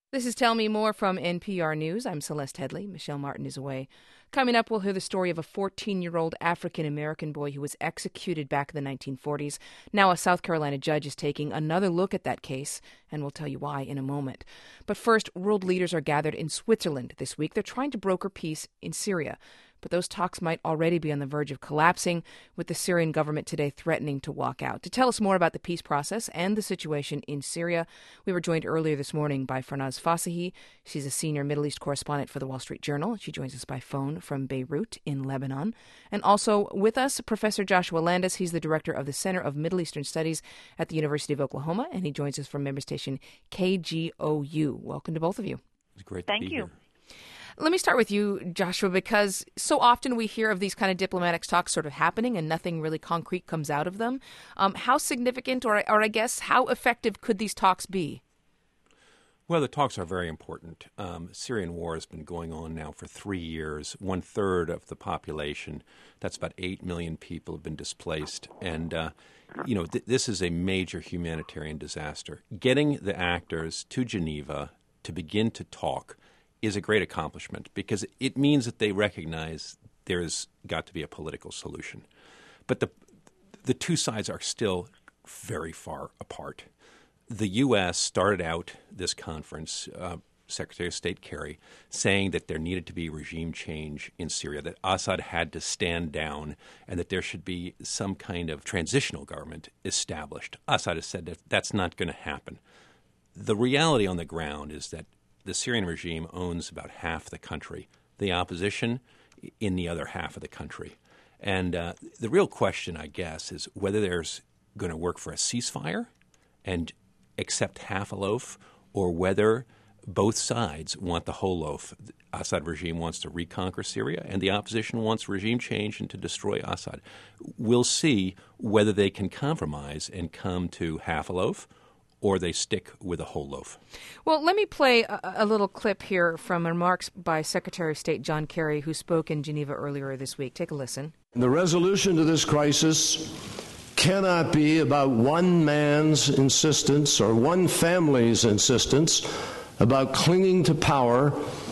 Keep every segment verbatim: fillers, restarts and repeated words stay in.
This is Tell Me More from N P R News. I'm Celeste Headley. Michelle Martin is away. Coming up, we'll hear the story of a fourteen-year-old African-American boy who was executed back in the nineteen forties. Now a South Carolina judge is taking another look at that case, and we'll tell you why in a moment. But first, world leaders are gathered in Switzerland this week. They're trying to broker peace in Syria. But those talks might already be on the verge of collapsing, with the Syrian government today threatening to walk out. To tell us more about the peace process and the situation in Syria, we were joined earlier this morning by Farnaz Fassihi. She's a senior Middle East correspondent for The Wall Street Journal. She joins us by phone from Beirut in Lebanon. And also with us, Professor Joshua Landis. He's the director of the Center of Middle Eastern Studies at the University of Oklahoma, and he joins us from member station K G O U. Welcome to both of you. It's great to Thank be you. here. Let me start with you, Joshua, because so often we hear of these kind of diplomatic talks sort of happening and nothing really concrete comes out of them. Um, how significant, or, or I guess, how effective could these talks be? Well, the talks are very important. Um, Syrian war has been going on now for three years. One third of the population, that's about eight million people, have been displaced. And, uh, you know, th- this is a major humanitarian disaster. Getting the actors to Geneva to begin to talk is a great accomplishment because it means that they recognize there's got to be a political solution. But the the two sides are still very far apart. The U S started out this conference, uh, Secretary of State Kerry, saying that there needed to be regime change in Syria, that Assad had to stand down, and that there should be some kind of transitional government established. Assad has said that that's not going to happen. The reality on the ground is that the Syrian regime owns about half the country, the opposition in the other half of the country. And uh, the real question, I guess, is whether there's going to work for a ceasefire and accept half a loaf, or whether both sides want the whole loaf. The Assad regime wants to reconquer Syria, and the opposition wants regime change and to destroy Assad. We'll see whether they can compromise and come to half a loaf, or they stick with a whole loaf. Well, let me play a, a little clip here from remarks by Secretary of State John Kerry, who spoke in Geneva earlier this week. Take a listen. The resolution to this crisis cannot be about one man's insistence or one family's insistence about clinging to power.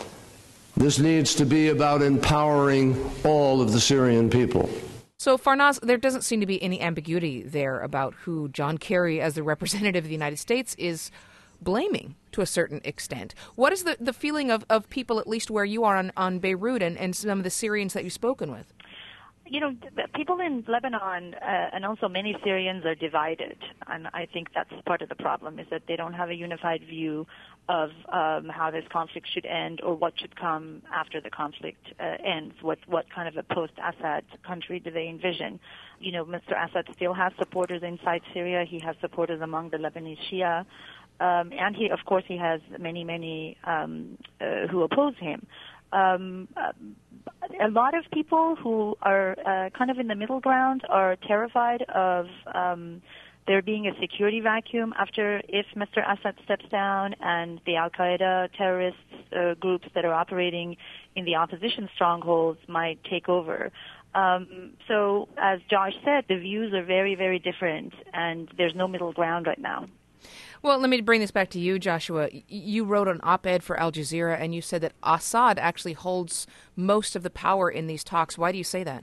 This needs to be about empowering all of the Syrian people. So, Farnaz, there doesn't seem to be any ambiguity there about who John Kerry, as the representative of the United States, is blaming to a certain extent. What is the, the feeling of, of people, at least where you are on, on Beirut and, and some of the Syrians that you've spoken with? You know, people in Lebanon uh, and also many Syrians are divided, and I think that's part of the problem, is that they don't have a unified view of um, how this conflict should end or what should come after the conflict uh, ends. What what kind of a post-Assad country do they envision? You know, Mister Assad still has supporters inside Syria. He has supporters among the Lebanese Shia. Um, and he, of course, he has many, many um, uh, who oppose him. Um, uh, a lot of people who are uh, kind of in the middle ground are terrified of um, there being a security vacuum after if Mister Assad steps down and the Al-Qaeda terrorist uh, groups that are operating in the opposition strongholds might take over. Um, so, as Josh said, the views are very, very different, and there's no middle ground right now. Well, let me bring this back to you, Joshua. You wrote an op-ed for Al Jazeera, and you said that Assad actually holds most of the power in these talks. Why do you say that?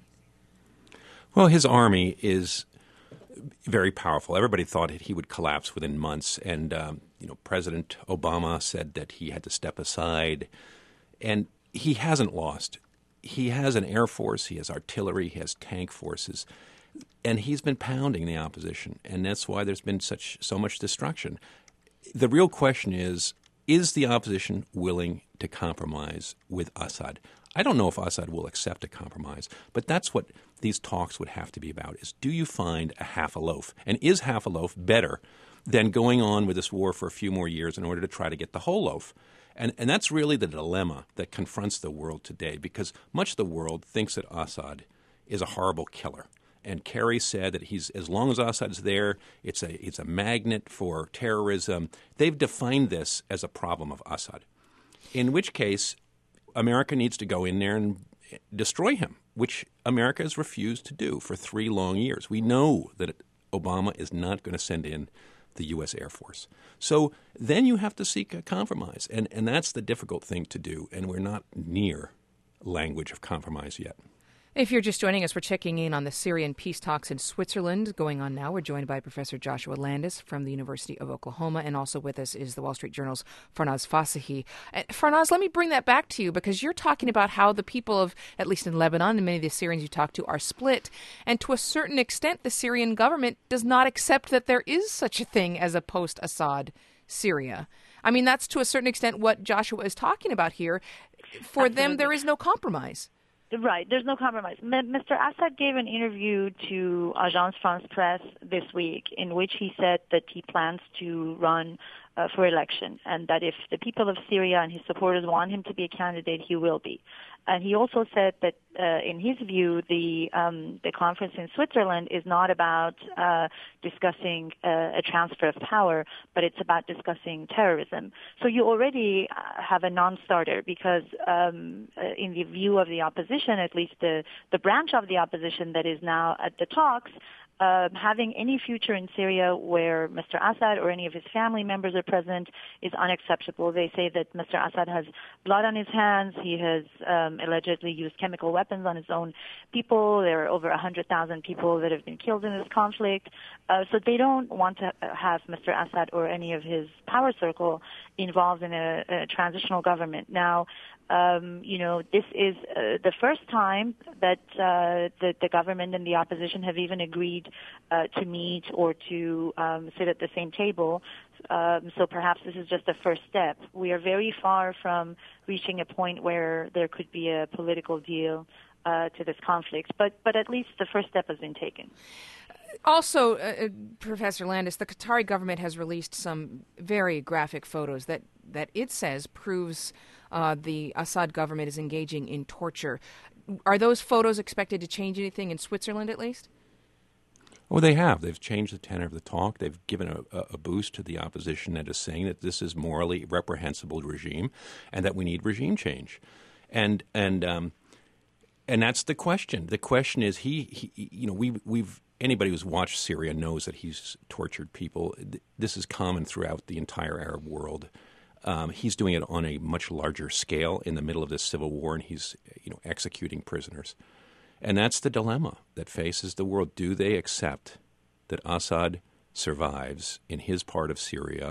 Well, his army is very powerful. Everybody thought he would collapse within months, and um, you know, President Obama said that he had to step aside, and he hasn't lost. He has an air force, he has artillery, he has tank forces. And he's been pounding the opposition, and that's why there's been such so much destruction. The real question is, is the opposition willing to compromise with Assad? I don't know if Assad will accept a compromise, but that's what these talks would have to be about, is do you find a half a loaf? And is half a loaf better than going on with this war for a few more years in order to try to get the whole loaf? And, and that's really the dilemma that confronts the world today, because much of the world thinks that Assad is a horrible killer. And Kerry said that he's as long as Assad's there, it's a it's a magnet for terrorism. They've defined this as a problem of Assad, in which case America needs to go in there and destroy him, which America has refused to do for three long years. We know that Obama is not going to send in the U S Air Force. So then you have to seek a compromise, and, and that's the difficult thing to do, and we're not near language of compromise yet. If you're just joining us, we're checking in on the Syrian peace talks in Switzerland going on now. We're joined by Professor Joshua Landis from the University of Oklahoma, and also with us is the Wall Street Journal's Farnaz Fasahi. Uh, Farnaz, let me bring that back to you, because you're talking about how the people of, at least in Lebanon, and many of the Syrians you talk to, are split. And to a certain extent, the Syrian government does not accept that there is such a thing as a post-Assad Syria. I mean, that's to a certain extent what Joshua is talking about here. For Absolutely. them, there is no compromise. Right, there's no compromise. M- Mister Assad gave an interview to Agence France Presse this week in which he said that he plans to run uh, for election, and that if the people of Syria and his supporters want him to be a candidate, he will be. And he also said that, uh, in his view, the um, the conference in Switzerland is not about uh, discussing uh, a transfer of power, but it's about discussing terrorism. So you already have a non-starter, because um, in the view of the opposition, at least the, the branch of the opposition that is now at the talks, Uh, having any future in Syria where Mister Assad or any of his family members are present is unacceptable. They say that Mister Assad has blood on his hands. He has um, allegedly used chemical weapons on his own people. There are over one hundred thousand people that have been killed in this conflict. Uh, so they don't want to have Mister Assad or any of his power circle involved in a, a transitional government. Now, Um, you know, this is uh, the first time that uh, the, the government and the opposition have even agreed uh, to meet or to um, sit at the same table. Um, so perhaps this is just the first step. We are very far from reaching a point where there could be a political deal uh, to this conflict, but but at least the first step has been taken. Also, uh, Professor Landis, the Qatari government has released some very graphic photos that, that it says proves uh, the Assad government is engaging in torture. Are those photos expected to change anything in Switzerland, at least? Oh, they have. They've changed the tenor of the talk. They've given a, a boost to the opposition that is saying that this is morally reprehensible regime and that we need regime change. And and um, and that's the question. The question is, he, he you know, we we've. Anybody who's watched Syria knows that he's tortured people. This is common throughout the entire Arab world. Um, he's doing it on a much larger scale in the middle of this civil war, and he's, you know, executing prisoners. And that's the dilemma that faces the world. Do they accept that Assad survives in his part of Syria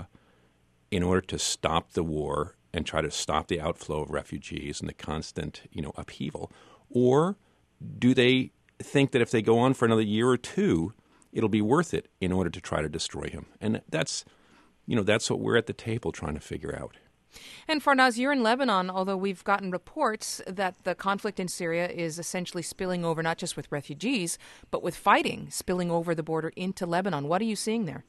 in order to stop the war and try to stop the outflow of refugees and the constant, you know, upheaval? Or do they think that if they go on for another year or two, it'll be worth it in order to try to destroy him? And that's, you know, that's what we're at the table trying to figure out. And Farnaz, you're in Lebanon, although we've gotten reports that the conflict in Syria is essentially spilling over not just with refugees, but with fighting spilling over the border into Lebanon. What are you seeing there?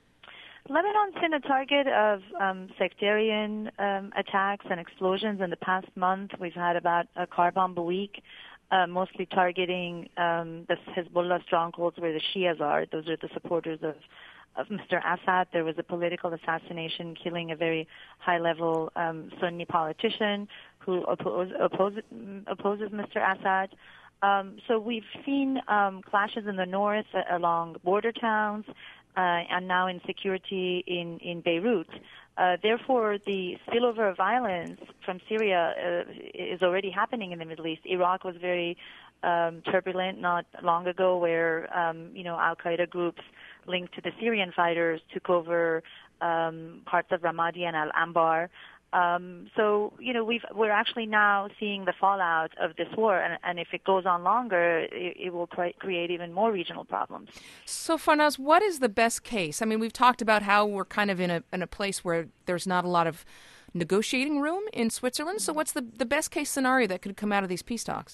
Lebanon's been a target of um, sectarian um, attacks and explosions in the past month. We've had about a car bomb a week. Uh, mostly targeting um, the Hezbollah strongholds where the Shias are. Those are the supporters of, of Mister Assad. There was a political assassination killing a very high-level um, Sunni politician who oppose, oppose, opposes Mister Assad. Um, so we've seen um, clashes in the north uh, along border towns uh, and now insecurity in, in Beirut. Uh, therefore, the spillover of violence from Syria uh, is already happening in the Middle East. Iraq was very um, turbulent not long ago, where um, you know Al-Qaeda groups linked to the Syrian fighters took over um, parts of Ramadi and Al-Anbar. Um, so, you know, we've, we're actually now seeing the fallout of this war, and, and if it goes on longer, it, it will cre- create even more regional problems. So, Farnaz, what is the best case? I mean, we've talked about how we're kind of in a in a place where there's not a lot of negotiating room in Switzerland. So what's the, the best case scenario that could come out of these peace talks?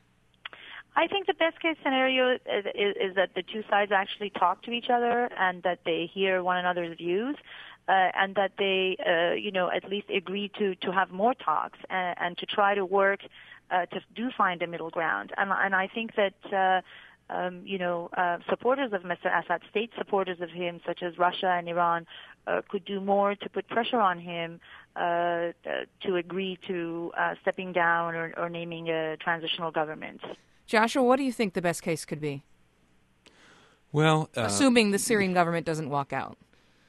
I think the best case scenario is, is, is that the two sides actually talk to each other and that they hear one another's views. Uh, and that they, uh, you know, at least agree to, to have more talks and, and to try to work uh, to do find a middle ground. And, and I think that, uh, um, you know, uh, supporters of Mister Assad, state supporters of him, such as Russia and Iran, uh, could do more to put pressure on him uh, to agree to uh, stepping down or, or naming a transitional government. Joshua, what do you think the best case could be? Well, uh, assuming the Syrian government doesn't walk out.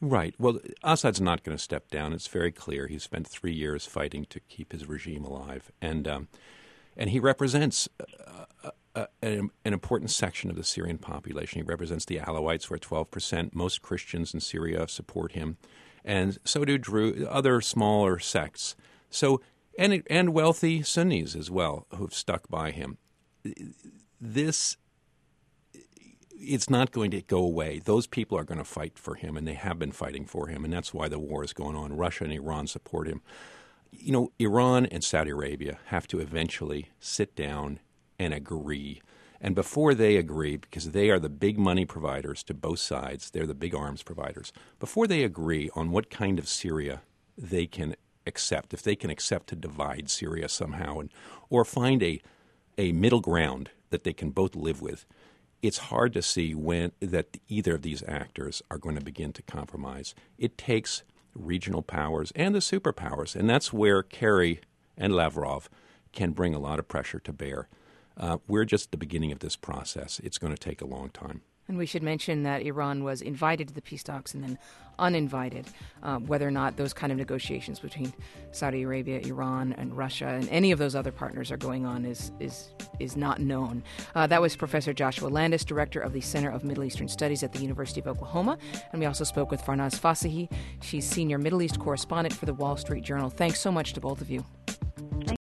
Right. Well, Assad's not going to step down. It's very clear. He spent three years fighting to keep his regime alive, and um, and he represents uh, uh, an, an important section of the Syrian population. He represents the Alawites, who are twelve percent. Most Christians in Syria support him, and so do Drew, other smaller sects. So and and wealthy Sunnis as well, who've stuck by him. This. It's not going to go away. Those people are going to fight for him, and they have been fighting for him, and that's why the war is going on. Russia and Iran support him. You know, Iran and Saudi Arabia have to eventually sit down and agree. And before they agree, because they are the big money providers to both sides, they're the big arms providers, before they agree on what kind of Syria they can accept, if they can accept to divide Syria somehow, and or find a, a middle ground that they can both live with, it's hard to see when that either of these actors are going to begin to compromise. It takes regional powers and the superpowers, and that's where Kerry and Lavrov can bring a lot of pressure to bear. Uh, we're just at the beginning of this process. It's going to take a long time. And we should mention that Iran was invited to the peace talks and then uninvited. Uh, whether or not those kind of negotiations between Saudi Arabia, Iran, and Russia, and any of those other partners are going on is is is not known. Uh, that was Professor Joshua Landis, director of the Center of Middle Eastern Studies at the University of Oklahoma. And we also spoke with Farnaz Fasahi. She's senior Middle East correspondent for the Wall Street Journal. Thanks so much to both of you.